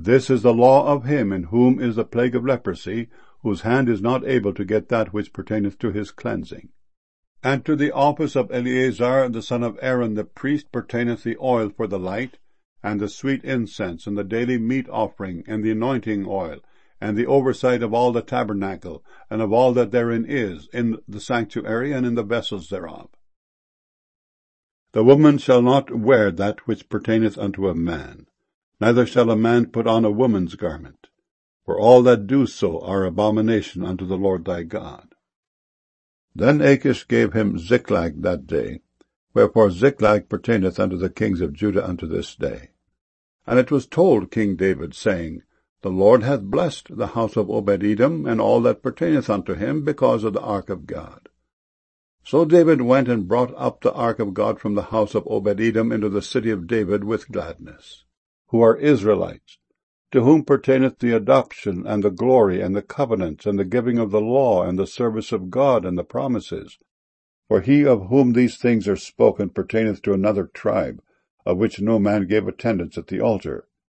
this is the law of him in whom is the plague of leprosy, whose hand is not able to get that which pertaineth to his cleansing. And to the office of Eleazar the son of Aaron the priest pertaineth the oil for the light, and the sweet incense, and the daily meat offering, and the anointing oil, and the oversight of all the tabernacle, and of all that therein is, in the sanctuary, and in the vessels thereof. The woman shall not wear that which pertaineth unto a man, neither shall a man put on a woman's garment, for all that do so are abomination unto the Lord thy God. Then Achish gave him Ziklag that day, wherefore Ziklag pertaineth unto the kings of Judah unto this day. And it was told King David, saying, The Lord hath blessed the house of Obed-Edom, and all that pertaineth unto him, because of the ark of God. So David went and brought up the ark of God from the house of Obed-Edom into the city of David with gladness, who are Israelites, to whom pertaineth the adoption, and the glory, and the covenants, and the giving of the law, and the service of God, and the promises. For he of whom these things are spoken pertaineth to another tribe, of which no man gave attendance at the altar,